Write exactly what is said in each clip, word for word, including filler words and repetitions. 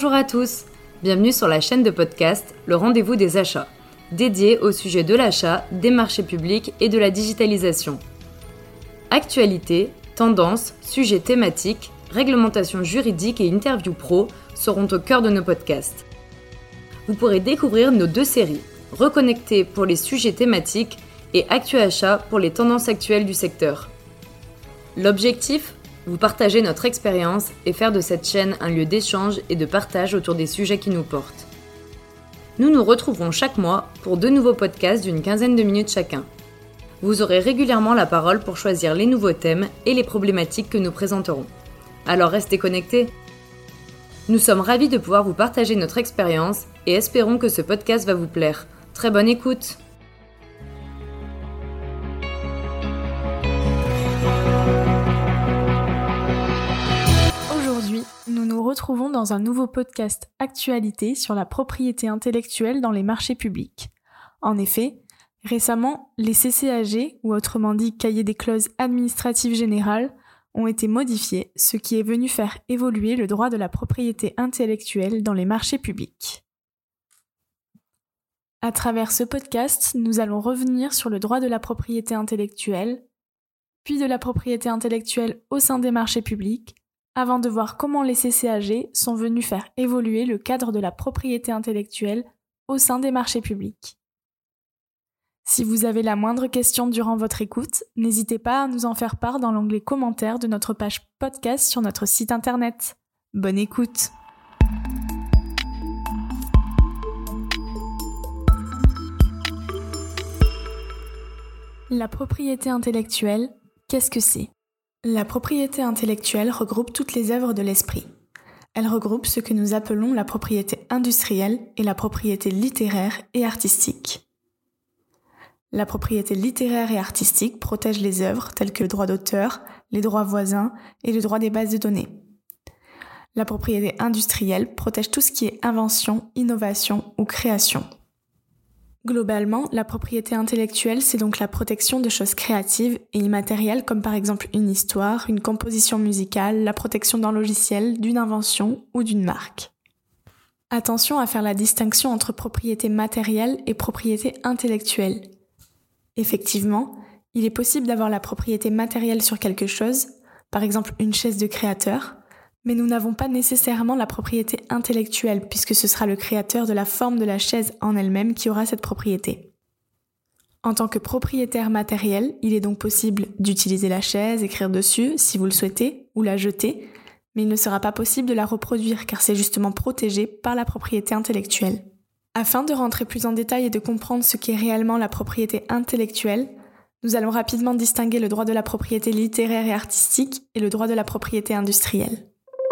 Bonjour à tous, bienvenue sur la chaîne de podcast Le Rendez-vous des achats, dédiée au sujet de l'achat, des marchés publics et de la digitalisation. Actualités, tendances, sujets thématiques, réglementations juridiques et interviews pro seront au cœur de nos podcasts. Vous pourrez découvrir nos deux séries, Reconnecté pour les sujets thématiques et Actu Achat pour les tendances actuelles du secteur. L'objectif ? Vous partager notre expérience et faire de cette chaîne un lieu d'échange et de partage autour des sujets qui nous portent. Nous nous retrouverons chaque mois pour deux nouveaux podcasts d'une quinzaine de minutes chacun. Vous aurez régulièrement la parole pour choisir les nouveaux thèmes et les problématiques que nous présenterons. Alors restez connectés. Nous sommes ravis de pouvoir vous partager notre expérience et espérons que ce podcast va vous plaire. Très bonne écoute! Nous nous retrouvons dans un nouveau podcast Actualité sur la propriété intellectuelle dans les marchés publics. En effet, récemment, les C C A G, ou autrement dit cahiers des clauses administratives générales, ont été modifiés, ce qui est venu faire évoluer le droit de la propriété intellectuelle dans les marchés publics. À travers ce podcast, nous allons revenir sur le droit de la propriété intellectuelle, puis de la propriété intellectuelle au sein des marchés publics, avant de voir comment les C C A G sont venus faire évoluer le cadre de la propriété intellectuelle au sein des marchés publics. Si vous avez la moindre question durant votre écoute, n'hésitez pas à nous en faire part dans l'onglet commentaires de notre page podcast sur notre site internet. Bonne écoute! La propriété intellectuelle, qu'est-ce que c'est ? La propriété intellectuelle regroupe toutes les œuvres de l'esprit. Elle regroupe ce que nous appelons la propriété industrielle et la propriété littéraire et artistique. La propriété littéraire et artistique protège les œuvres telles que le droit d'auteur, les droits voisins et le droit des bases de données. La propriété industrielle protège tout ce qui est invention, innovation ou création. Globalement, la propriété intellectuelle, c'est donc la protection de choses créatives et immatérielles comme par exemple une histoire, une composition musicale, la protection d'un logiciel, d'une invention ou d'une marque. Attention à faire la distinction entre propriété matérielle et propriété intellectuelle. Effectivement, il est possible d'avoir la propriété matérielle sur quelque chose, par exemple une chaise de créateur, mais nous n'avons pas nécessairement la propriété intellectuelle puisque ce sera le créateur de la forme de la chaise en elle-même qui aura cette propriété. En tant que propriétaire matériel, il est donc possible d'utiliser la chaise, écrire dessus si vous le souhaitez, ou la jeter, mais il ne sera pas possible de la reproduire car c'est justement protégé par la propriété intellectuelle. Afin de rentrer plus en détail et de comprendre ce qu'est réellement la propriété intellectuelle, nous allons rapidement distinguer le droit de la propriété littéraire et artistique et le droit de la propriété industrielle.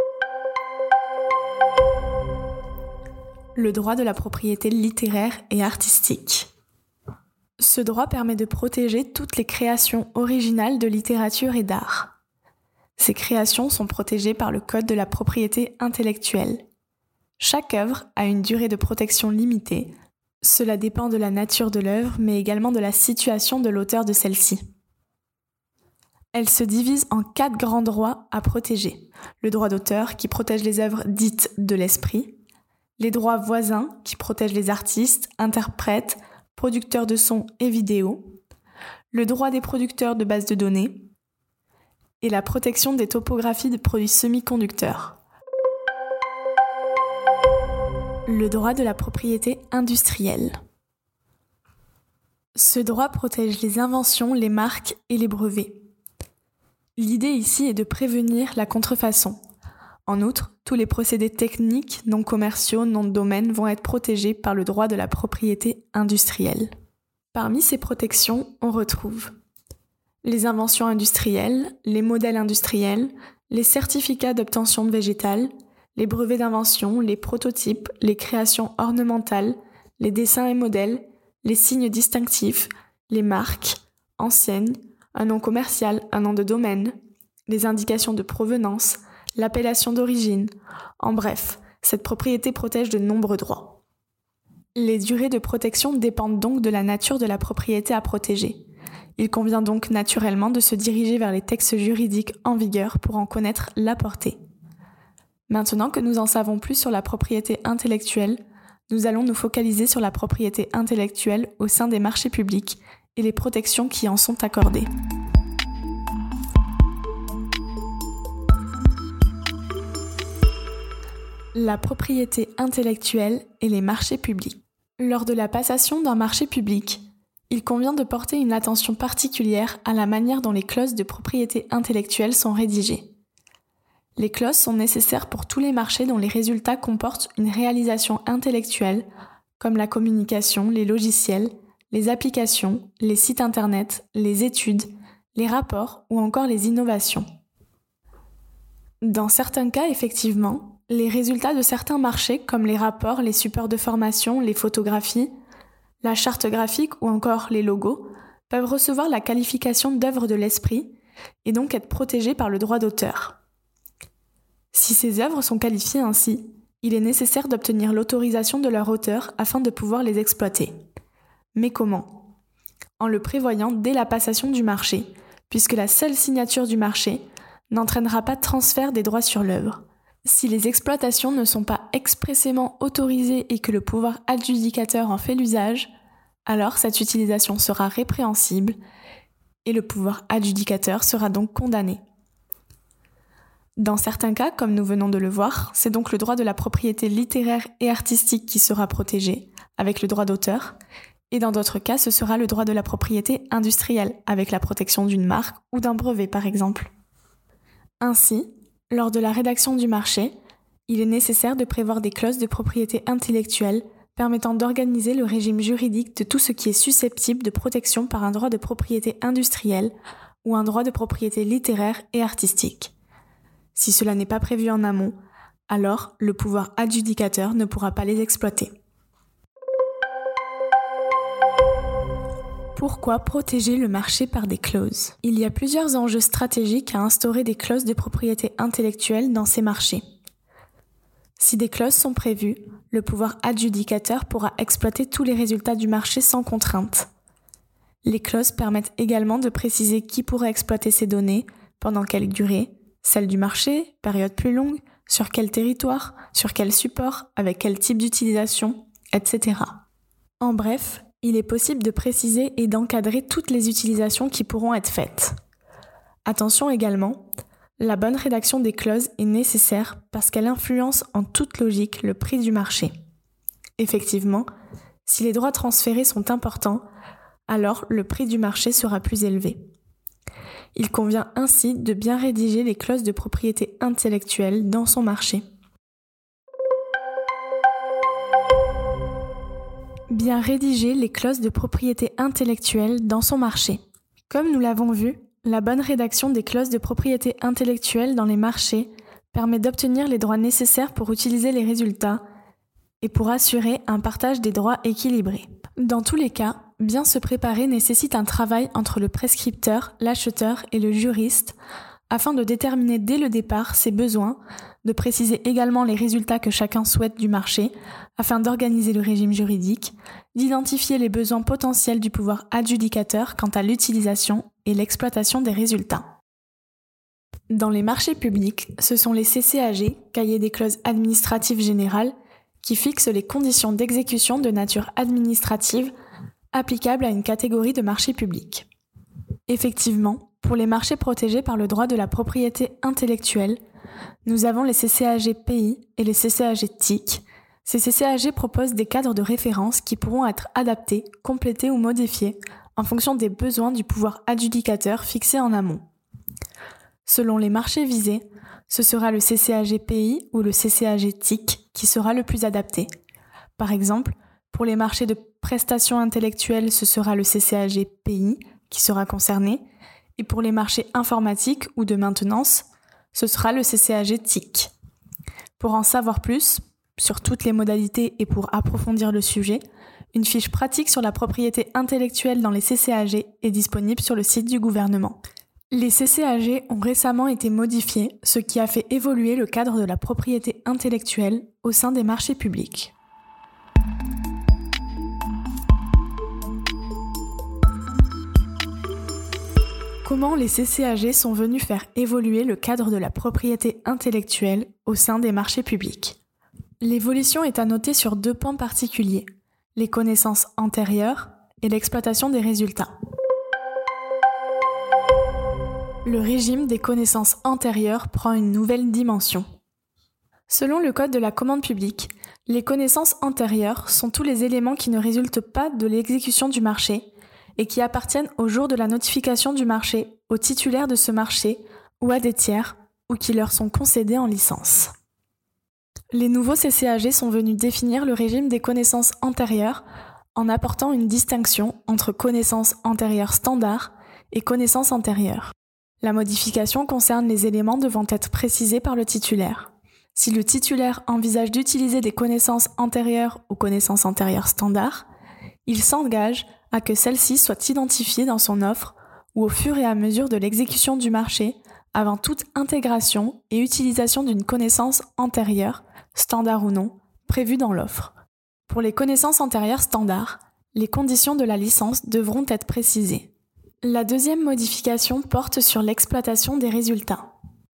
Le droit de la propriété littéraire et artistique. Ce droit permet de protéger toutes les créations originales de littérature et d'art. Ces créations sont protégées par le Code de la propriété intellectuelle. Chaque œuvre a une durée de protection limitée. Cela dépend de la nature de l'œuvre, mais également de la situation de l'auteur de celle-ci. Elle se divise en quatre grands droits à protéger. Le droit d'auteur qui protège les œuvres dites de l'esprit, les droits voisins qui protègent les artistes, interprètes, producteurs de sons et vidéos, le droit des producteurs de bases de données et la protection des topographies de produits semi-conducteurs. Le droit de la propriété industrielle. Ce droit protège les inventions, les marques et les brevets. L'idée ici est de prévenir la contrefaçon. En outre, tous les procédés techniques, non commerciaux, non de domaine vont être protégés par le droit de la propriété industrielle. Parmi ces protections, on retrouve les inventions industrielles, les modèles industriels, les certificats d'obtention végétale, les brevets d'invention, les prototypes, les créations ornementales, les dessins et modèles, les signes distinctifs, les marques, enseignes, un nom commercial, un nom de domaine, les indications de provenance, l'appellation d'origine. En bref, cette propriété protège de nombreux droits. Les durées de protection dépendent donc de la nature de la propriété à protéger. Il convient donc naturellement de se diriger vers les textes juridiques en vigueur pour en connaître la portée. Maintenant que nous en savons plus sur la propriété intellectuelle, nous allons nous focaliser sur la propriété intellectuelle au sein des marchés publics et les protections qui en sont accordées. La propriété intellectuelle et les marchés publics. Lors de la passation d'un marché public, il convient de porter une attention particulière à la manière dont les clauses de propriété intellectuelle sont rédigées. Les clauses sont nécessaires pour tous les marchés dont les résultats comportent une réalisation intellectuelle, comme la communication, les logiciels, les applications, les sites internet, les études, les rapports ou encore les innovations. Dans certains cas, effectivement, les résultats de certains marchés, comme les rapports, les supports de formation, les photographies, la charte graphique ou encore les logos, peuvent recevoir la qualification d'œuvre de l'esprit et donc être protégés par le droit d'auteur. Si ces œuvres sont qualifiées ainsi, il est nécessaire d'obtenir l'autorisation de leur auteur afin de pouvoir les exploiter. Mais comment ? En le prévoyant dès la passation du marché, puisque la seule signature du marché n'entraînera pas de transfert des droits sur l'œuvre. Si les exploitations ne sont pas expressément autorisées et que le pouvoir adjudicateur en fait l'usage, alors cette utilisation sera répréhensible et le pouvoir adjudicateur sera donc condamné. Dans certains cas, comme nous venons de le voir, c'est donc le droit de la propriété littéraire et artistique qui sera protégé, avec le droit d'auteur, et dans d'autres cas, ce sera le droit de la propriété industrielle, avec la protection d'une marque ou d'un brevet par exemple. Ainsi, lors de la rédaction du marché, il est nécessaire de prévoir des clauses de propriété intellectuelle permettant d'organiser le régime juridique de tout ce qui est susceptible de protection par un droit de propriété industrielle ou un droit de propriété littéraire et artistique. Si cela n'est pas prévu en amont, alors le pouvoir adjudicateur ne pourra pas les exploiter. Pourquoi protéger le marché par des clauses ? Il y a plusieurs enjeux stratégiques à instaurer des clauses de propriété intellectuelle dans ces marchés. Si des clauses sont prévues, le pouvoir adjudicateur pourra exploiter tous les résultats du marché sans contrainte. Les clauses permettent également de préciser qui pourra exploiter ces données, pendant quelle durée, celle du marché, période plus longue, sur quel territoire, sur quel support, avec quel type d'utilisation, et cetera. En bref, il est possible de préciser et d'encadrer toutes les utilisations qui pourront être faites. Attention également, la bonne rédaction des clauses est nécessaire parce qu'elle influence en toute logique le prix du marché. Effectivement, si les droits transférés sont importants, alors le prix du marché sera plus élevé. Il convient ainsi de bien rédiger les clauses de propriété intellectuelle dans son marché. Bien rédiger les clauses de propriété intellectuelle dans son marché. Comme nous l'avons vu, la bonne rédaction des clauses de propriété intellectuelle dans les marchés permet d'obtenir les droits nécessaires pour utiliser les résultats et pour assurer un partage des droits équilibré. Dans tous les cas, bien se préparer nécessite un travail entre le prescripteur, l'acheteur et le juriste afin de déterminer dès le départ ses besoins, de préciser également les résultats que chacun souhaite du marché afin d'organiser le régime juridique, d'identifier les besoins potentiels du pouvoir adjudicateur quant à l'utilisation et l'exploitation des résultats. Dans les marchés publics, ce sont les C C A G, cahiers des clauses administratives générales, qui fixent les conditions d'exécution de nature administrative applicables à une catégorie de marchés publics. Effectivement, pour les marchés protégés par le droit de la propriété intellectuelle, nous avons les C C A G P I et les C C A G T I C. Ces C C A G proposent des cadres de référence qui pourront être adaptés, complétés ou modifiés en fonction des besoins du pouvoir adjudicateur fixé en amont. Selon les marchés visés, ce sera le C C A G P I ou le C C A G T I C qui sera le plus adapté. Par exemple, pour les marchés de prestations intellectuelles, ce sera le C C A G P I qui sera concerné, et pour les marchés informatiques ou de maintenance, ce sera le C C A G T I C. Pour en savoir plus sur toutes les modalités et pour approfondir le sujet, une fiche pratique sur la propriété intellectuelle dans les C C A G est disponible sur le site du gouvernement. Les C C A G ont récemment été modifiés, ce qui a fait évoluer le cadre de la propriété intellectuelle au sein des marchés publics. Comment les C C A G sont venus faire évoluer le cadre de la propriété intellectuelle au au sein des marchés publics. L'évolution est à noter sur deux points particuliers, les connaissances antérieures et l'exploitation des résultats. Le régime des connaissances antérieures prend une nouvelle dimension. Selon le Code de la commande publique, les connaissances antérieures sont tous les éléments qui ne résultent pas de l'exécution du marché et qui appartiennent au jour de la notification du marché, au titulaire de ce marché ou à des tiers ou qui leur sont concédés en licence. Les nouveaux C C A G sont venus définir le régime des connaissances antérieures en apportant une distinction entre connaissances antérieures standards et connaissances antérieures. La modification concerne les éléments devant être précisés par le titulaire. Si le titulaire envisage d'utiliser des connaissances antérieures ou connaissances antérieures standards, il s'engage à que celles-ci soient identifiées dans son offre ou au fur et à mesure de l'exécution du marché avant toute intégration et utilisation d'une connaissance antérieure, standard ou non, prévue dans l'offre. Pour les connaissances antérieures standards, les conditions de la licence devront être précisées. La deuxième modification porte sur l'exploitation des résultats.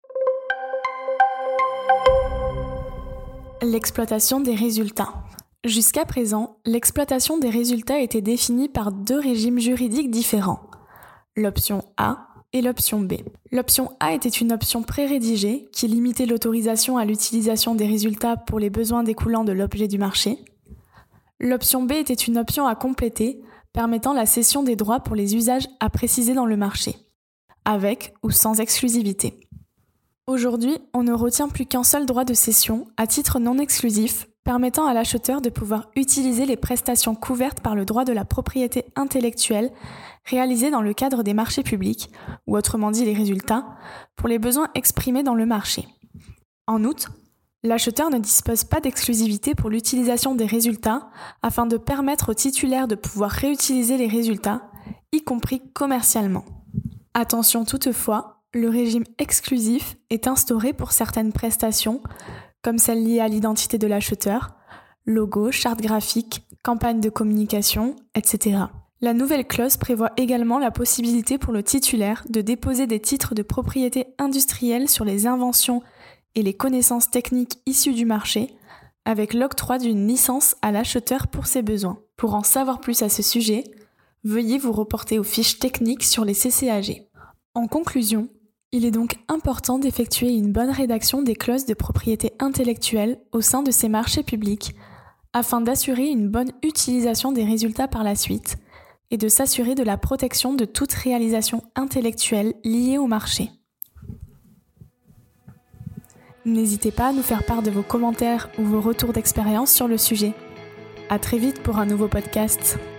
L'exploitation des résultats. Jusqu'à présent, l'exploitation des résultats était définie par deux régimes juridiques différents, l'option A et l'option B. L'option A était une option pré-rédigée qui limitait l'autorisation à l'utilisation des résultats pour les besoins découlant de l'objet du marché. L'option B était une option à compléter permettant la cession des droits pour les usages à préciser dans le marché, avec ou sans exclusivité. Aujourd'hui, on ne retient plus qu'un seul droit de cession, à titre non exclusif, permettant à l'acheteur de pouvoir utiliser les prestations couvertes par le droit de la propriété intellectuelle réalisées dans le cadre des marchés publics, ou autrement dit les résultats, pour les besoins exprimés dans le marché. En outre, l'acheteur ne dispose pas d'exclusivité pour l'utilisation des résultats afin de permettre au titulaire de pouvoir réutiliser les résultats, y compris commercialement. Attention toutefois, le régime exclusif est instauré pour certaines prestations, comme celles liées à l'identité de l'acheteur, logo, charte graphique, campagne de communication, et cetera. La nouvelle clause prévoit également la possibilité pour le titulaire de déposer des titres de propriété industrielle sur les inventions et les connaissances techniques issues du marché, avec l'octroi d'une licence à l'acheteur pour ses besoins. Pour en savoir plus à ce sujet, veuillez vous reporter aux fiches techniques sur les C C A G. En conclusion, il est donc important d'effectuer une bonne rédaction des clauses de propriété intellectuelle au sein de ces marchés publics afin d'assurer une bonne utilisation des résultats par la suite et de s'assurer de la protection de toute réalisation intellectuelle liée au marché. N'hésitez pas à nous faire part de vos commentaires ou vos retours d'expérience sur le sujet. À très vite pour un nouveau podcast.